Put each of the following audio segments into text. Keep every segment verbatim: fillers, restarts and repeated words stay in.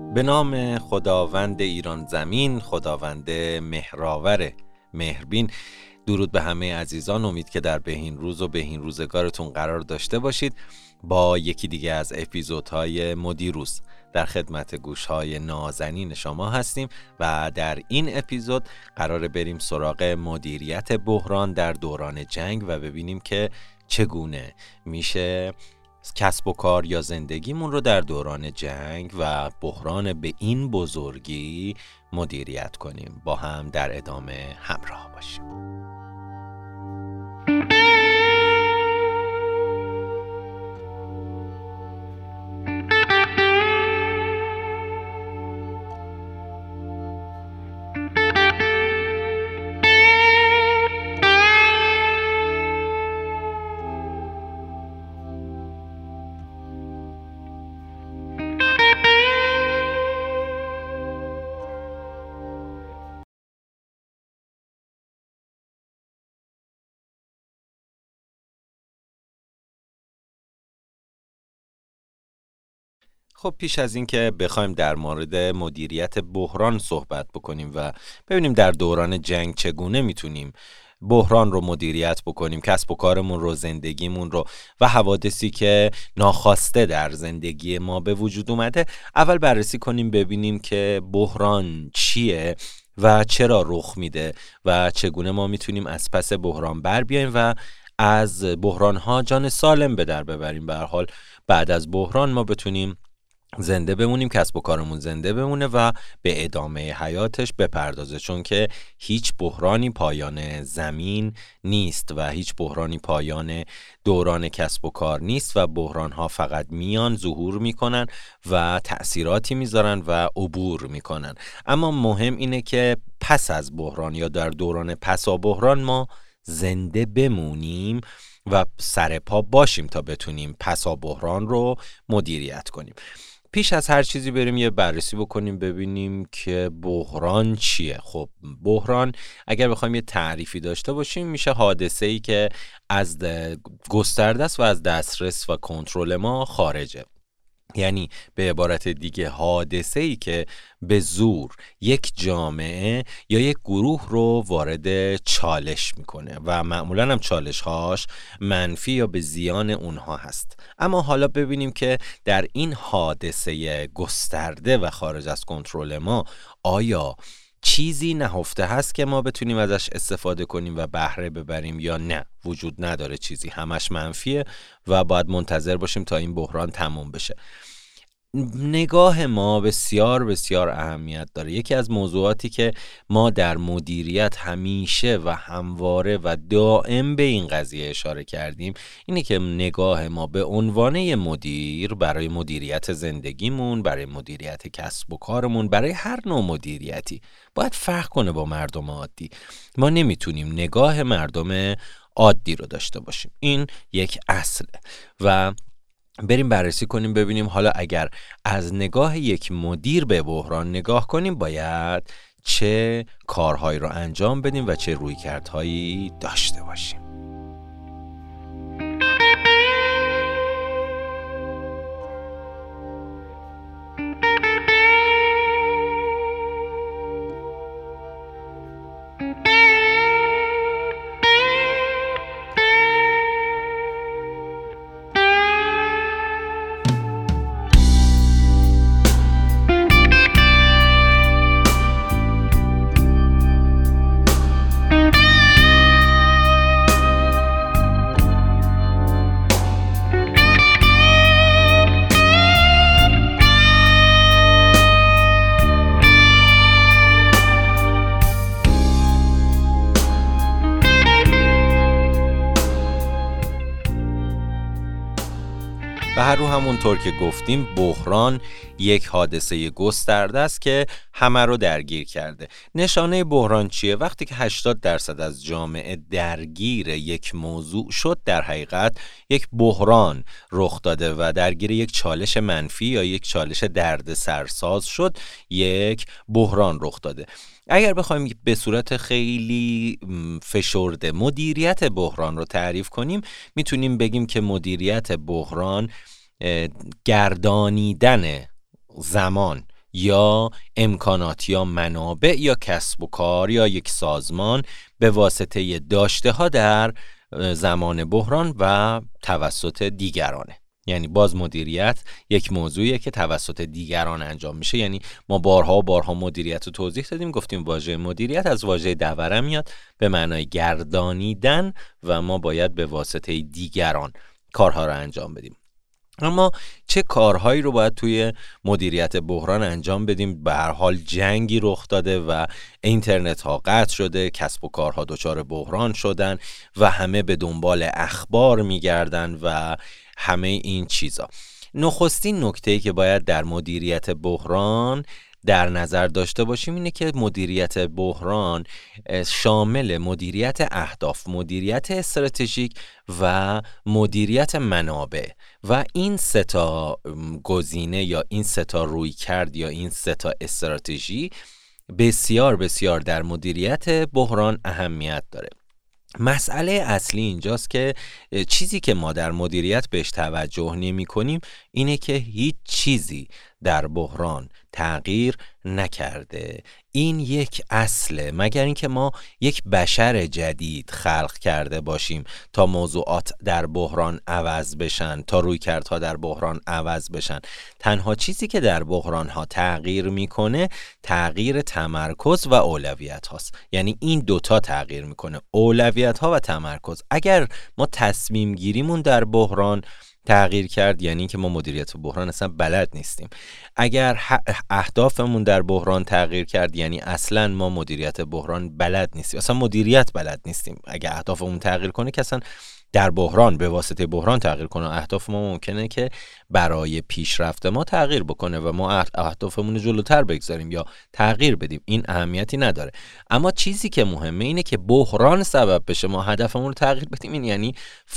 به نام خداوند ایران زمین، خداوند مهرآور مهربین. درود به همه عزیزان، امید که در بهین روز و بهین روزگارتون قرار داشته باشید. با یکی دیگه از اپیزودهای مدیروز در خدمت گوشهای نازنین شما هستیم و در این اپیزود قراره بریم سراغ مدیریت بحران در دوران جنگ و ببینیم که چگونه میشه کسب و کار یا زندگیمون رو در دوران جنگ و بحران به این بزرگی مدیریت کنیم. با هم در ادامه همراه باشیم. خب پیش از این که بخوایم در مورد مدیریت بحران صحبت بکنیم و ببینیم در دوران جنگ چگونه میتونیم بحران رو مدیریت بکنیم، کسب و کارمون رو، زندگیمون رو و حوادثی که ناخواسته در زندگی ما به وجود اومده، اول بررسی کنیم ببینیم که بحران چیه و چرا رخ میده و چگونه ما میتونیم از پس بحران بر بیاییم و از بحران‌ها جان سالم به در ببریم. به هر حال بعد از بحران ما بتونیم زنده بمونیم، کسب و کارمون زنده بمونه و به ادامه حیاتش بپردازه، چون که هیچ بحرانی پایان زمین نیست و هیچ بحرانی پایان دوران کسب و کار نیست و بحران‌ها فقط میان، ظهور میکنن و تأثیراتی میذارن و عبور میکنن. اما مهم اینه که پس از بحران یا در دوران پسا بحران ما زنده بمونیم و سر پا باشیم تا بتونیم پسا بحران رو مدیریت کنیم. پیش از هر چیزی بریم یه بررسی بکنیم ببینیم که بحران چیه. خب بحران اگر بخوایم یه تعریفی داشته باشیم میشه حادثه‌ای که از گسترده است و از دسترس و کنترل ما خارجه. یعنی به عبارت دیگه حادثه‌ای که به زور یک جامعه یا یک گروه رو وارد چالش میکنه و معمولاً هم چالش‌هاش منفی یا به زیان اونها هست. اما حالا ببینیم که در این حادثه گسترده و خارج از کنترل ما آیا چیزی نهفته هست که ما بتونیم ازش استفاده کنیم و بهره ببریم یا نه؟ وجود نداره چیزی، همش منفیه و باید منتظر باشیم تا این بحران تموم بشه. نگاه ما بسیار بسیار اهمیت داره. یکی از موضوعاتی که ما در مدیریت همیشه و همواره و دائم به این قضیه اشاره کردیم اینه که نگاه ما به عنوان مدیر برای مدیریت زندگیمون، برای مدیریت کسب و کارمون، برای هر نوع مدیریتی باید فرق کنه با مردم عادی. ما نمیتونیم نگاه مردم عادی رو داشته باشیم. این یک اصله و بریم بررسی کنیم ببینیم حالا اگر از نگاه یک مدیر به بحران نگاه کنیم باید چه کارهایی رو انجام بدیم و چه رویکردهایی داشته باشیم. به هر رو همونطور که گفتیم بحران یک حادثه گسترده است که همه رو درگیر کرده. نشانه بحران چیه؟ وقتی که هشتاد درصد از جامعه درگیر یک موضوع شد، در حقیقت یک بحران رخ داده و درگیر یک چالش منفی یا یک چالش دردسرساز شد، یک بحران رخ داده. اگر بخوایم به صورت خیلی فشرده مدیریت بحران رو تعریف کنیم، میتونیم بگیم که مدیریت بحران گردانیدن زمان یا امکانات یا منابع یا کسب و کار یا یک سازمان به واسطه داشته ها در زمان بحران و توسط دیگرانه. یعنی باز مدیریت یک موضوعیه که توسط دیگران انجام میشه. یعنی ما بارها و بارها مدیریت رو توضیح دادیم، گفتیم واژه مدیریت از واژه دوره میاد به معنای گردانیدن و ما باید به واسطه دیگران کارها رو انجام بدیم. اما چه کارهایی رو باید توی مدیریت بحران انجام بدیم؟ به هر حال جنگی رخ داده و اینترنت ها قطع شده، کسب و کارها دچار بحران شدن و همه به دنبال اخبار میگردن و همه این چیزا. نخستین نکته‌ای که باید در مدیریت بحران در نظر داشته باشیم اینه که مدیریت بحران شامل مدیریت اهداف، مدیریت استراتژیک و مدیریت منابع و این سه تا گزینه یا این سه تا رویکرد یا این سه تا استراتژی بسیار بسیار در مدیریت بحران اهمیت داره. مسئله اصلی اینجاست که چیزی که ما در مدیریت بهش توجه نمی کنیم اینه که هیچ چیزی در بحران تغییر نکرده. این یک اصله، مگر اینکه ما یک بشر جدید خلق کرده باشیم تا موضوعات در بحران عوض بشن، تا رویکردها در بحران عوض بشن. تنها چیزی که در بحران ها تغییر میکنه تغییر تمرکز و اولویت هاست. یعنی این دوتا تغییر میکنه، اولویت ها و تمرکز. اگر ما تصمیم گیریمون در بحران تغییر کرد یعنی که ما مدیریت بحران اصلا بلد نیستیم. اگر اهدافمون در بحران تغییر کرد یعنی اصلا ما مدیریت بحران بلد نیستیم، اصلا مدیریت بلد نیستیم. اگر اهدافمون تغییر کنه که اصلا در بحران به واسطه بحران تغییر کنه، اهداف ما ممکنه که برای پیشرفت ما تغییر بکنه و ما اهدافمون رو جلوتر بگذاریم یا تغییر بدیم، این اهمیتی نداره. اما چیزی که مهمه اینه که بحران سبب بشه ما هدفمون رو تغییر بدیم، این یعنی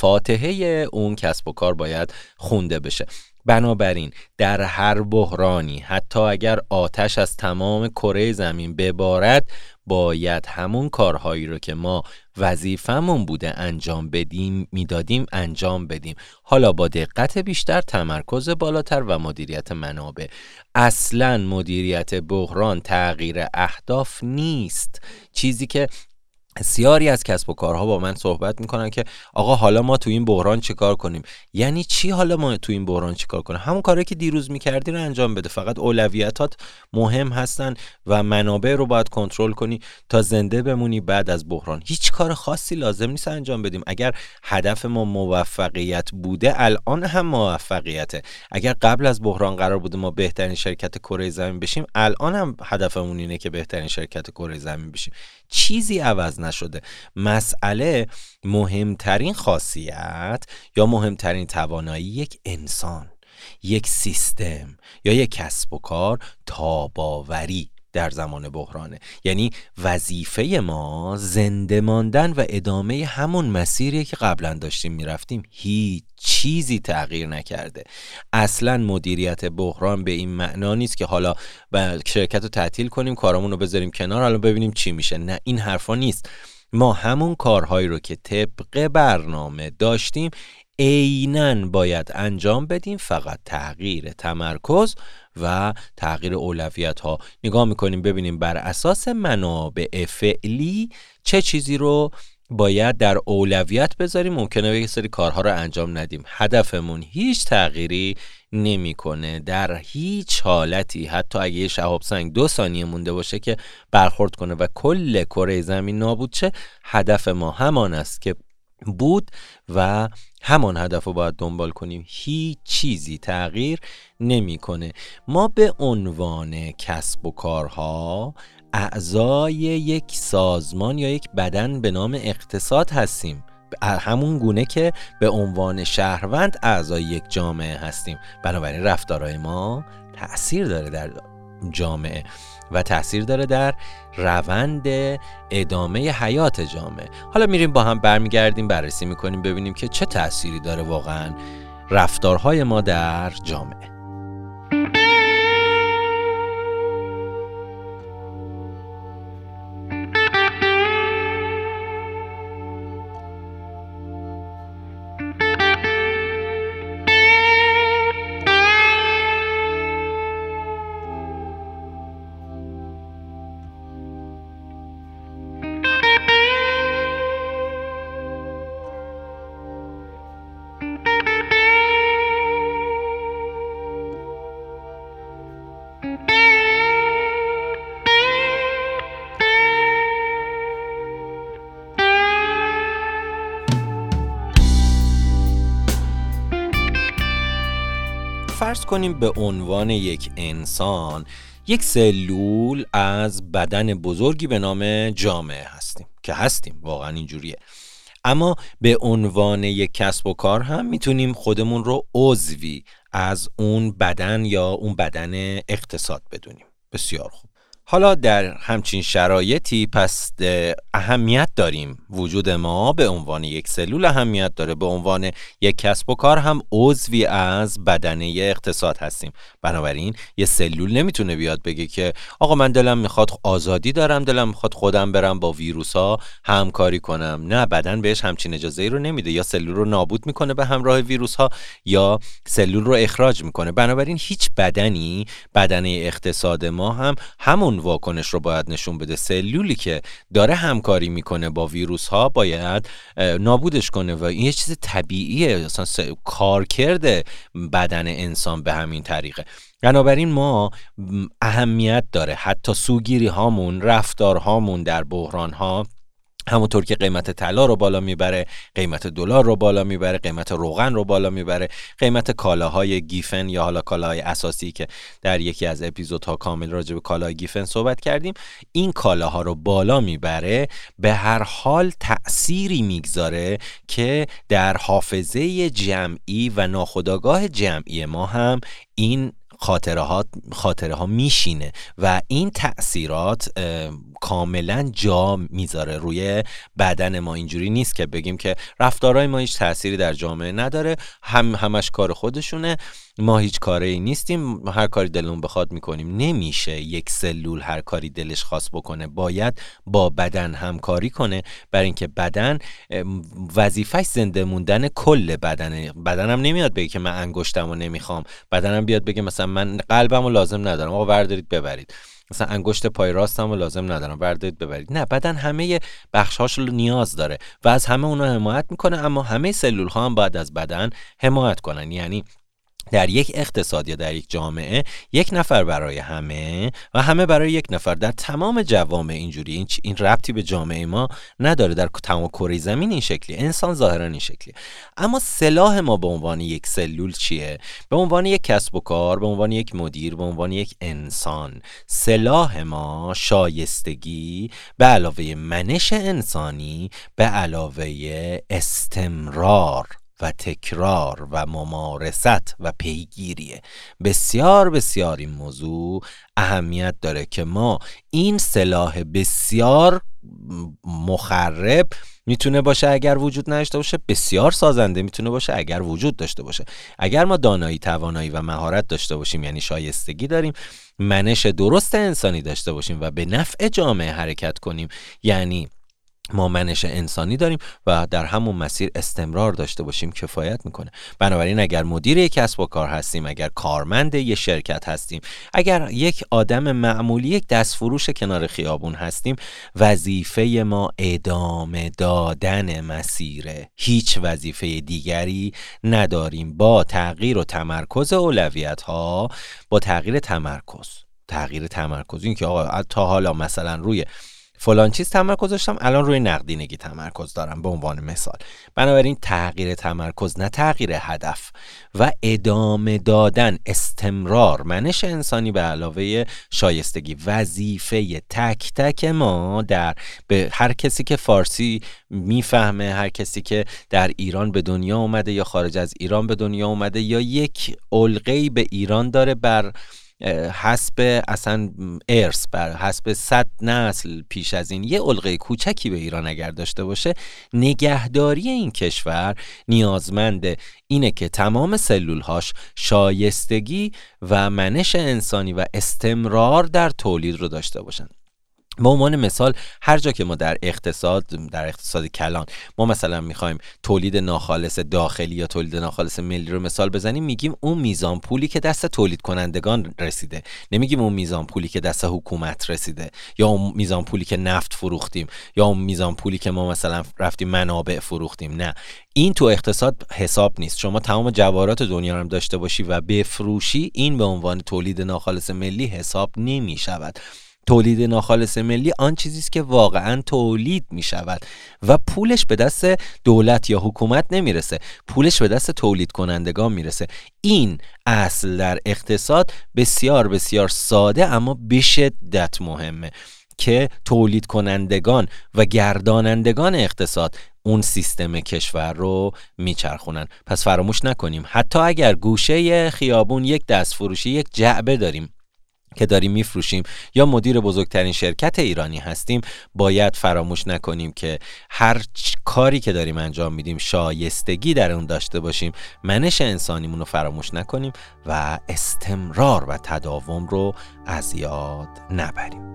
فاتحه اون کسب و کار باید خونده بشه. بنابراین در هر بحرانی حتی اگر آتش از تمام کره زمین ببارد باید همون کارهایی رو که ما وظیفمون بوده انجام بدیم میدادیم انجام بدیم، حالا با دقت بیشتر، تمرکز بالاتر و مدیریت منابع. اصلاً مدیریت بحران تغییر اهداف نیست. چیزی که بسیاری از کسب و کارها با من صحبت میکنن که آقا حالا ما تو این بحران چیکار کنیم؟ یعنی چی حالا ما تو این بحران چیکار کنیم؟ همون کاری که دیروز میکردی رو انجام بده، فقط اولویتات مهم هستن و منابع رو باید کنترل کنی تا زنده بمونی بعد از بحران. هیچ کار خاصی لازم نیست انجام بدیم. اگر هدف ما موفقیت بوده الان هم موفقیته. اگر قبل از بحران قرار بوده ما بهترین شرکت کره زمین بشیم الان هم هدفمون اینه که بهترین شرکت کره زمین بشیم. چیزی عوض نشده. مسئله مهمترین خاصیت یا مهمترین توانایی یک انسان، یک سیستم یا یک کسب و کار تاباوری در زمان بحرانه. یعنی وظیفه ما زنده ماندن و ادامه همون مسیری که قبلا داشتیم میرفتیم. هیچ چیزی تغییر نکرده. اصلا مدیریت بحران به این معنا نیست که حالا شرکت رو تعطیل کنیم، کارامون رو بذاریم کنار، حالا ببینیم چی میشه. نه، این حرفا نیست. ما همون کارهایی رو که طبق برنامه داشتیم عیناً باید انجام بدیم، فقط تغییر تمرکز و تغییر اولویت ها نگاه میکنیم ببینیم بر اساس منابع فعلی چه چیزی رو باید در اولویت بذاریم. ممکنه یک سری کارها رو انجام ندیم. هدفمون هیچ تغییری نمیکنه در هیچ حالتی. حتی اگه یه شهاب سنگ دو ثانیه مونده باشه که برخورد کنه و کل کره زمین نابود شه، هدف ما همان است که بود و همان هدف رو باید دنبال کنیم. هیچ چیزی تغییر نمیکنه. ما به عنوان کسب و کارها اعضای یک سازمان یا یک بدن به نام اقتصاد هستیم، همون گونه که به عنوان شهروند اعضای یک جامعه هستیم. بنابراین رفتارهای ما تأثیر داره در جامعه و تأثیر داره در روند ادامه حیات جامعه. حالا میریم با هم برمیگردیم بررسی میکنیم ببینیم که چه تأثیری داره واقعا رفتارهای ما در جامعه. فرض کنیم به عنوان یک انسان یک سلول از بدن بزرگی به نام جامعه هستیم که هستیم، واقعا اینجوریه. اما به عنوان یک کسب و کار هم میتونیم خودمون رو عضوی از اون بدن یا اون بدن اقتصاد بدونیم. بسیار خوب. حالا در همچین شرایطی پس اهمیت داریم، وجود ما به عنوان یک سلول اهمیت داره، به عنوان یک کسب و کار هم عضوی از بدنه اقتصاد هستیم. بنابراین یه سلول نمیتونه بیاد بگه که آقا من دلم میخواد آزادی دارم، دلم میخواد خودم برم با ویروس ها همکاری کنم. نه، بدن بهش همچین اجازه‌ای رو نمیده، یا سلول رو نابود میکنه به همراه ویروس ها یا سلول رو اخراج میکنه. بنابراین هیچ بدنی، بدنه اقتصاد ما هم همون واکنش رو باید نشون بده. سلولی که داره همکاری میکنه با ویروس ها باید نابودش کنه و این یه چیز طبیعیه، اصلا کارکرد بدن انسان به همین طریقه. بنابراین ما اهمیت داره حتی سوگیری هامون، رفتار هامون در بحران ها، همونطور که قیمت طلا رو بالا میبره، قیمت دلار رو بالا میبره، قیمت روغن رو بالا میبره، قیمت کالاهای گیفن یا حالا کالاهای اساسی که در یکی از اپیزودها کامل راجع به کالاهای گیفن صحبت کردیم، این کالاها رو بالا میبره، به هر حال تأثیری میگذاره که در حافظه جمعی و ناخودآگاه جمعی ما هم این خاطره ها خاطره ها میشینه و این تأثیرات کاملا جا میذاره روی بدن ما. اینجوری نیست که بگیم که رفتارهای ما هیچ تأثیری در جامعه نداره، هم همش کار خودشونه، ما هیچ کاری نیستیم، هر کاری دلمون بخواد میکنیم. نمیشه یک سلول هر کاری دلش خواست بکنه، باید با بدن همکاری کنه، برای اینکه بدن وظیفه‌اش زنده موندن کل بدنه. بدنم نمیاد بگه که من انگشتمو نمیخوام، بدنم بیاد بگه مثلا من قلبمو لازم ندارم، آقا بردارید ببرید، مثلا انگشت پای راستمو لازم ندارم، بردارید ببرید. نه، بدن همه بخش‌هاش رو نیاز داره و از همه اونها حمایت میکنه، اما همه سلول‌ها هم باید از بدن حمایت کنن. یعنی در یک اقتصاد یا در یک جامعه یک نفر برای همه و همه برای یک نفر. در تمام جوامع اینجوری، این این ربطی به جامعه ما نداره، در تمام کره زمین این شکلی، انسان ظاهرا این شکلی. اما سلاح ما به عنوان یک سلول چیه؟ به عنوان یک کسب و کار، به عنوان یک مدیر، به عنوان یک انسان، سلاح ما شایستگی به علاوه منش انسانی، به علاوه استمرار و تکرار و ممارست و پیگیریه. بسیار بسیار این موضوع اهمیت داره که ما این سلاح بسیار مخرب میتونه باشه اگر وجود نداشته باشه، بسیار سازنده میتونه باشه اگر وجود داشته باشه. اگر ما دانایی، توانایی و مهارت داشته باشیم، یعنی شایستگی داریم، منش درست انسانی داشته باشیم و به نفع جامعه حرکت کنیم، یعنی ما منش انسانی داریم و در همون مسیر استمرار داشته باشیم، کفایت میکنه. بنابراین اگر مدیر یک کسب و کار هستیم، اگر کارمند یک شرکت هستیم، اگر یک آدم معمولی، یک دستفروش کنار خیابون هستیم، وظیفه ما ادامه دادن مسیره، هیچ وظیفه دیگری نداریم. با تغییر و تمرکز اولویت ها، با تغییر تمرکز تغییر تمرکز این که آقا تا حالا مثلا روی فلان چیز تمرکز داشتم، الان روی نقدینگی تمرکز دارم، به عنوان مثال. بنابراین تغییر تمرکز، نه تغییر هدف، و ادامه دادن، استمرار، منش انسانی به علاوه شایستگی، وظیفه تک تک ما در به هر کسی که فارسی میفهمه، هر کسی که در ایران به دنیا اومده یا خارج از ایران به دنیا اومده یا یک علقه‌ای به ایران داره، بر حسب اصلا ارث، بر حسب صد نسل پیش از این یه علقه کوچکی به ایران اگر داشته باشه، نگهداری این کشور نیازمند اینه که تمام سلولهاش شایستگی و منش انسانی و استمرار در تولید رو داشته باشن. به عنوان مثال، هر جا که ما در اقتصاد در اقتصاد کلان ما مثلا میخوایم تولید ناخالص داخلی یا تولید ناخالص ملی رو مثال بزنیم، میگیم اون میزان پولی که دست تولید کنندگان رسیده، نمیگیم اون میزان پولی که دست حکومت رسیده، یا اون میزان پولی که نفت فروختیم، یا اون میزان پولی که ما مثلا رفتیم منابع فروختیم. نه، این تو اقتصاد حساب نیست. شما تمام جواهرات دنیا رو هم داشته باشی و بفروشی، این به عنوان تولید ناخالص ملی حساب نمیشود. تولید ناخالص ملی آن چیزی است که واقعا تولید می شود و پولش به دست دولت یا حکومت نمیرسه، پولش به دست تولید کنندگان میرسه. این اصل در اقتصاد بسیار بسیار ساده اما به شدت مهمه که تولید کنندگان و گردانندگان اقتصاد اون سیستم کشور رو میچرخونن. پس فراموش نکنیم حتی اگر گوشه خیابون یک دستفروشی، یک جعبه داریم که داریم میفروشیم یا مدیر بزرگترین شرکت ایرانی هستیم، باید فراموش نکنیم که هر کاری که داریم انجام میدیم شایستگی در اون داشته باشیم، منش انسانیمون رو فراموش نکنیم و استمرار و تداوم رو از یاد نبریم.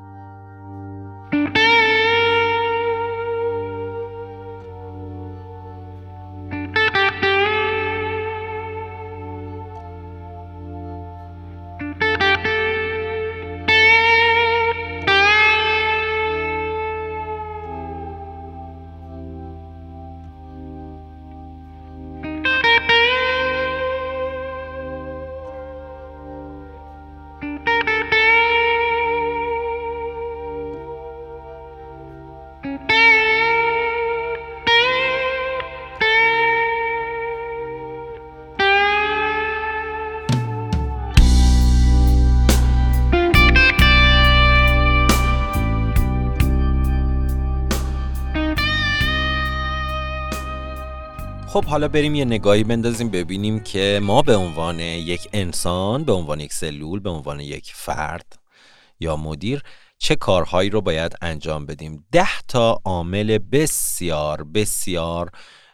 خب حالا بریم یه نگاهی بندازیم ببینیم که ما به عنوان یک انسان، به عنوان یک سلول، به عنوان یک فرد یا مدیر چه کارهایی رو باید انجام بدیم. ده تا عامل بسیار بسیار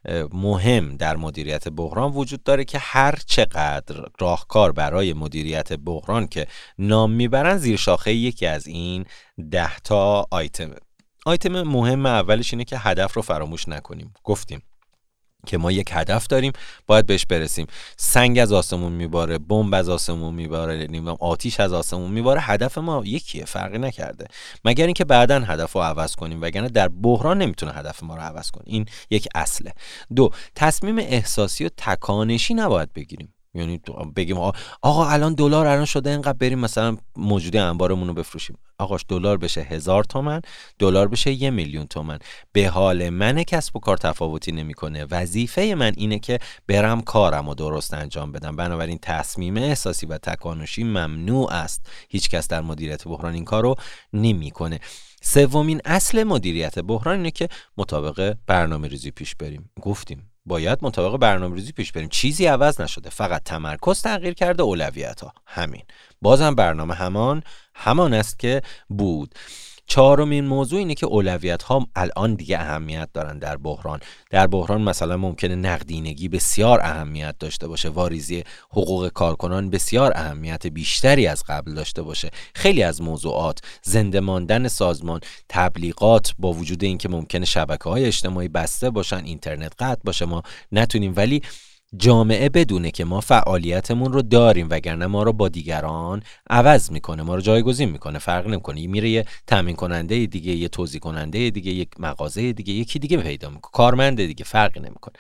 مهم در مدیریت بحران وجود داره که هر چقدر راهکار برای مدیریت بحران که نام میبرن زیر شاخه یکی از این ده تا آیتمه. آیتم مهم اولش اینه که هدف رو فراموش نکنیم. گفتیم که ما یک هدف داریم، باید بهش برسیم. سنگ از آسمون میباره، بمب از آسمون میباره، نمیدونم آتیش از آسمون میباره، هدف ما یکیه، فرقی نکرده، مگر اینکه بعداً هدف رو عوض کنیم، وگرنه در بحران نمیتونه هدف ما رو عوض کنه. این یک اصله. دو، تصمیم احساسی و تکانشی نباید بگیریم. یعنی بگیم آقا الان دلار الان شده اینقدر، بریم مثلا موجودی انبارمون رو بفروشیم. آقاش دلار بشه هزار تومن، دلار بشه یه میلیون تومن، به حال من کسب و کار تفاوتی نمیکنه. وظیفه من اینه که برم کارم رو درست انجام بدم. بنابراین تصمیم احساسی و تکانشی ممنوع است. هیچ کس در مدیریت بحران این کارو نمیکنه. سومین اصل مدیریت بحران اینه که مطابق برنامه‌ریزی پیش بریم. گفتیم باید مطابق برنامه‌ریزی پیش بریم. چیزی عوض نشده، فقط تمرکز تغییر کرده، اولویت‌ها همین. بازم برنامه همان همان است که بود. چهارمین موضوع اینه که اولویت ها الان دیگه اهمیت دارن در بحران. در بحران مثلا ممکنه نقدینگی بسیار اهمیت داشته باشه، واریزی حقوق کارکنان بسیار اهمیت بیشتری از قبل داشته باشه. خیلی از موضوعات، زنده ماندن سازمان، تبلیغات، با وجود اینکه ممکنه شبکه‌های اجتماعی بسته باشن، اینترنت قطع باشه، ما نتونیم، ولی جامعه بدونه که ما فعالیتمون رو داریم، وگرنه ما رو با دیگران عوض میکنه، ما رو جایگزین میکنه، فرق نمیکنه. میره یه تامین کننده دیگه، یه توزیع کننده دیگه، یک مغازه دیگه، یکی دیگه پیدا میکنه، کارمند دیگه، فرقی نمیکنه.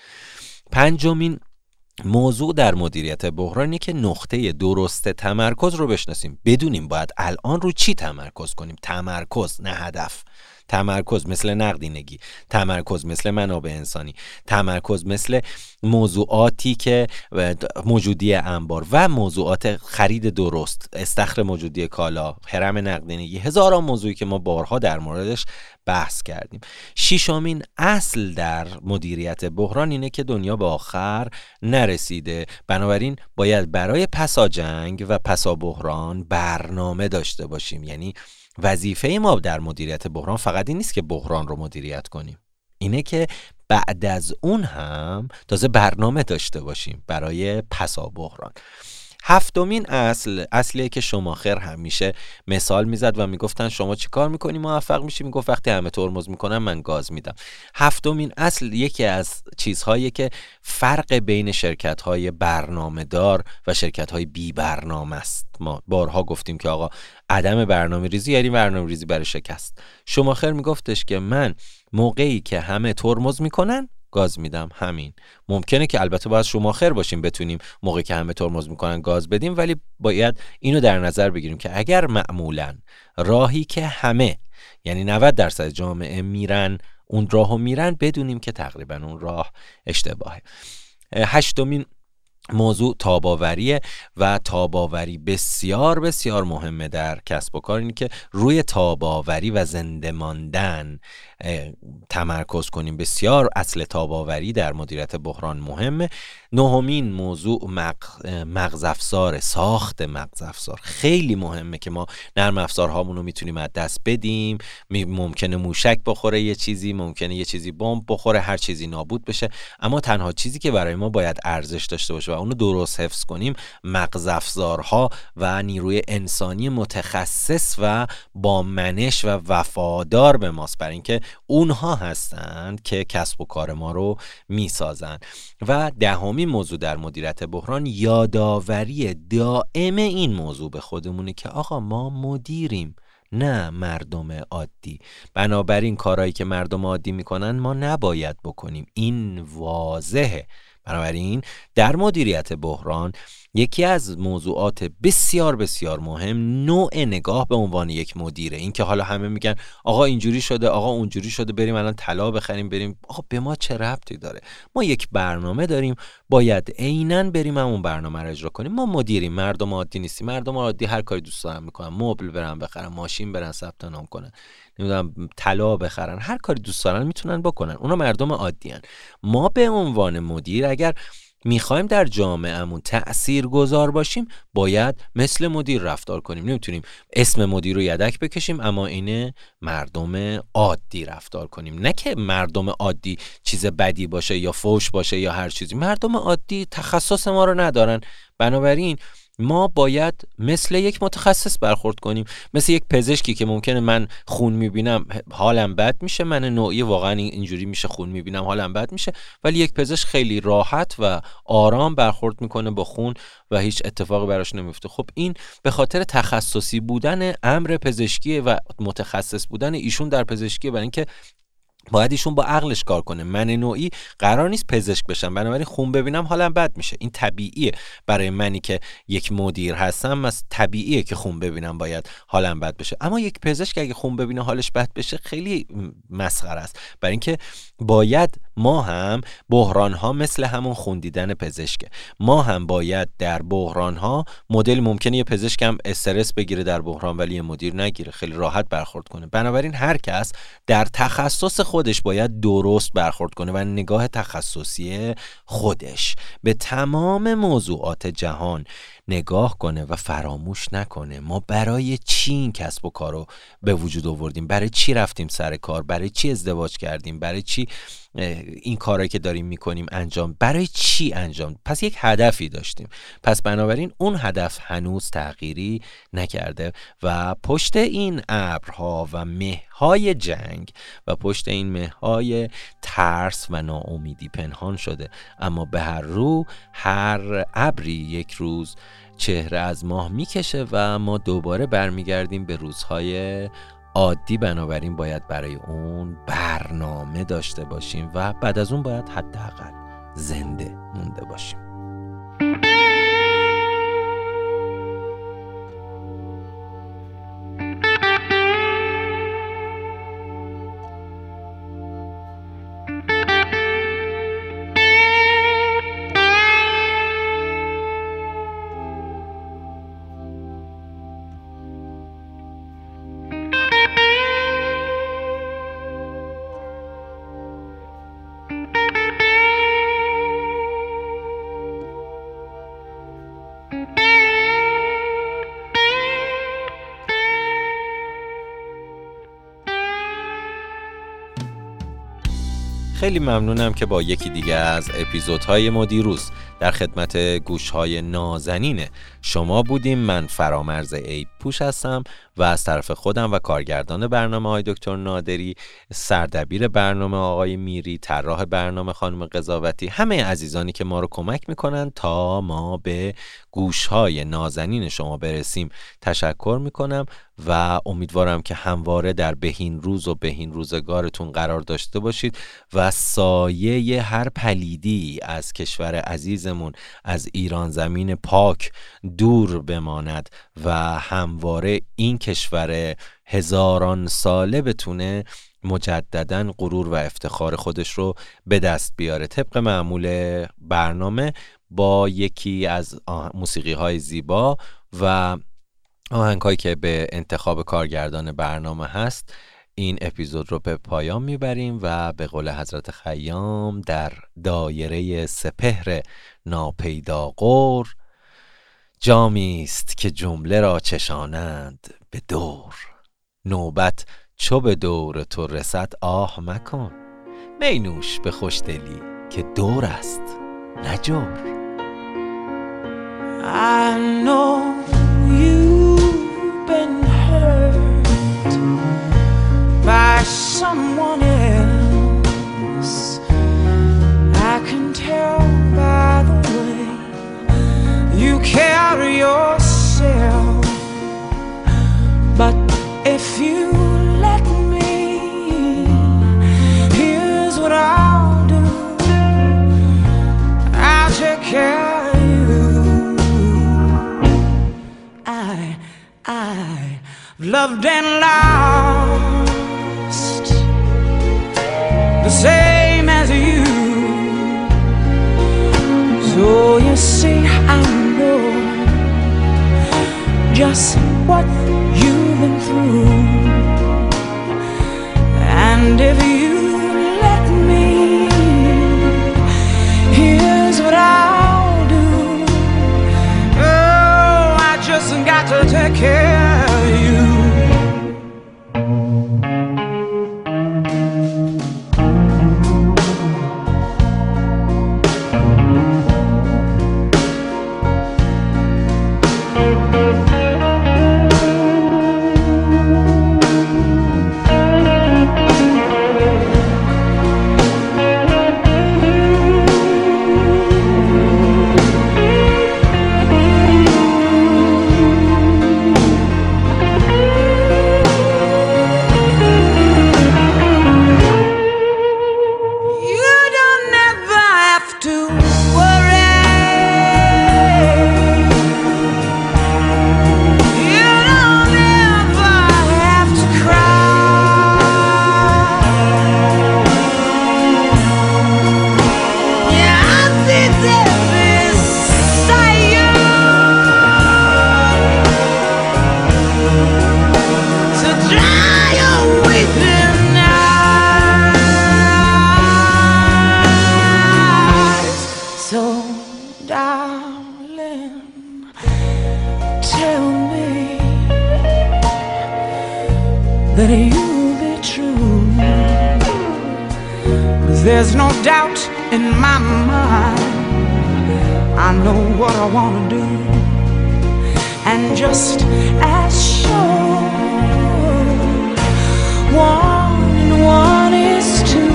پنجمین موضوع در مدیریت بحرانی که نقطه درست تمرکز رو بشناسیم، بدونیم باید الان رو چی تمرکز کنیم. تمرکز نه هدف. تمرکز مثل نقدینگی، تمرکز مثل منابع انسانی، تمرکز مثل موضوعاتی که موجودی انبار و موضوعات خرید درست، استخر موجودی کالا، هرم نقدینگی، هزاران موضوعی که ما بارها در موردش بحث کردیم. ششمین اصل در مدیریت بحران اینه که دنیا به آخر نرسیده، بنابراین باید برای پسا جنگ و پسا بحران برنامه داشته باشیم. یعنی وظیفه ما در مدیریت بحران فقط این نیست که بحران رو مدیریت کنیم، اینه که بعد از اون هم تازه برنامه داشته باشیم برای پسا بحران. هفتمین اصل، اصلیه که شماخر همیشه مثال میزد و میگفتن شما چی کار میکنی موفق میشی؟ میگفت وقتی همه ترمز میکنن من گاز میدم. هفتمین اصل یکی از چیزهایی که فرق بین شرکت‌های برنامه دار و شرکت‌های بی برنامه است. ما بارها گفتیم که آقا عدم برنامه ریزی یعنی برنامه ریزی برای شکست. شماخر میگفتش که من موقعی که همه ترمز میکنن گاز میدم. همین. ممکنه که البته باید شما خیر باشیم بتونیم موقعی که همه ترمز میکنن گاز بدیم، ولی باید اینو در نظر بگیریم که اگر معمولاً راهی که همه یعنی نود درصد جامعه میرن اون راهو میرن، بدونیم که تقریبا اون راه اشتباهه. هشتمین موضوع تاباوریه و تاباوری بسیار بسیار مهمه در کسب و کار. اینی که روی تاباوری و زنده ماندن تمرکز کنیم. بسیار اصل تاباوری در مدیریت بحران مهمه. نهمین موضوع مغز افزار، ساخت مغز افزار. خیلی مهمه که ما نرم افزارهامون رو میتونیم از دست بدیم. ممکنه موشک بخوره یه چیزی، ممکنه یه چیزی بمب بخوره، هر چیزی نابود بشه، اما تنها چیزی که برای ما باید ارزش داشته باشه و اونو درست حفظ کنیم مغز افزارها و نیروی انسانی متخصص و با منش و وفادار به ماست، برای اینکه اونها هستند که کسب و کار ما رو میسازن. و دهمین موضوع در مدیریت بحران یادآوری دائم این موضوع به خودمونه که آقا ما مدیریم، نه مردم عادی. بنابراین کارهایی که مردم عادی میکنن ما نباید بکنیم. این واضحه. بنابراین در مدیریت بحران یکی از موضوعات بسیار بسیار مهم نوع نگاه به عنوان یک مدیره. این که حالا همه میگن آقا اینجوری شده، آقا اونجوری شده، بریم الان طلا بخریم بریم. آقا به ما چه ربطی داره؟ ما یک برنامه داریم، باید عیناً بریم همون برنامه رو اجرا کنیم. ما مدیریم، مردم عادی نیستیم. مردم عادی هر کاری دوست دارن میکنن، مبل برن بخرن، ماشین برن ثبت نام کنن، نمیدونم طلا بخرن، هر کاری دوست دارن میتونن بکنن. اونا مردم عادی هن. ما به عنوان مدیر اگر میخوایم در جامعهمون تأثیر گذار باشیم باید مثل مدیر رفتار کنیم. نمیتونیم اسم مدیر رو یدک بکشیم اما اینه مردم عادی رفتار کنیم. نه که مردم عادی چیز بدی باشه یا فوش باشه یا هر چیزی. مردم عادی تخصص ما رو ندارن، بنابراین ما باید مثل یک متخصص برخورد کنیم. مثل یک پزشکی که ممکنه من خون میبینم حالم بد میشه، من نوعی واقعا اینجوری میشه، خون میبینم حالم بد میشه، ولی یک پزشک خیلی راحت و آرام برخورد میکنه با خون و هیچ اتفاقی براش نمیفته. خب این به خاطر تخصصی بودن امر پزشکی و متخصص بودن ایشون در پزشکی، برای اینکه باید ایشون با عقلش کار کنه. من نوعی قرار نیست پزشک بشم، بنابراین خون ببینم حالم بد میشه. این طبیعیه برای منی که یک مدیر هستم، از طبیعیه که خون ببینم باید حالم بد بشه. اما یک پزشک اگه خون ببینه حالش بد بشه خیلی مسخره است، برای اینکه باید ما هم بحران ها مثل همون خون دیدن پزشکه. ما هم باید در بحران ها مدل، ممکنه یه پزشک هم استرس بگیره در بحران ولی یه مدیر نگیره، خیلی راحت برخورد کنه. بنابراین هر کس در تخصص خودش باید درست برخورد کنه و نگاه تخصصی خودش به تمام موضوعات جهان نگاه کنه و فراموش نکنه ما برای چی این کسب و کار رو به وجود آوردیم، برای چی رفتیم سر کار، برای چی ازدواج کردیم، برای چی این کارهایی که داریم میکنیم انجام، برای چی انجام. پس یک هدفی داشتیم. پس بنابراین اون هدف هنوز تغییری نکرده و پشت این ابرها و مه‌های جنگ و پشت این مه‌های ترس و ناامیدی پنهان شده، اما به هر رو هر ابری یک روز چهره از ماه میکشه و ما دوباره برمیگردیم به روزهای عادی. بنابراین باید برای اون برنامه داشته باشیم و بعد از اون باید حداقل زنده مونده باشیم. خیلی ممنونم که با یکی دیگه از اپیزودهای مدیروز در خدمت گوش‌های نازنین شما بودیم. من فرامرز عیب پوش هستم و از طرف خودم و کارگردان برنامه های دکتر نادری، سردبیر برنامه آقای میری، طراح برنامه خانم قضاوتی، همه عزیزانی که ما رو کمک میکنن تا ما به گوش‌های نازنین شما برسیم تشکر میکنم و امیدوارم که همواره در بهین روز و بهین روزگارتون قرار داشته باشید و سایه هر پلیدی از کشور عزیزمون، از ایران زمین پاک دور بماند و همواره این کشور هزاران ساله بتونه مجدداً غرور و افتخار خودش رو به دست بیاره. طبق معمول برنامه با یکی از موسیقی های زیبا و آهنگ هایی که به انتخاب کارگردان برنامه هست این اپیزود رو به پایان میبریم و به قول حضرت خیام در دایره سپهر ناپیدا غور، جامی است که جمله را چشانند به دور. نوبت چو به دور تو رسد آه مکن، می نوش به خوشدلی که دور است نه جور. I know you've been hurt by someone else. I can tell by the way you carry yourself. But if you let me, here's what I'll do. I'll take care of you. I, I loved and lost the same as you. So you see I know just what you've been through. And if you let me, here's what I'll do. Oh, I just got to take care of you. That you'll be true. There's no doubt in my mind, I know what I want to do. And just as sure, one and one is two.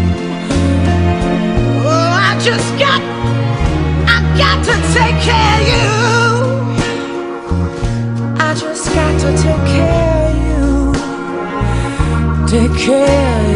Oh, I just got, I got to take care of you. I just got to take care of you. Take care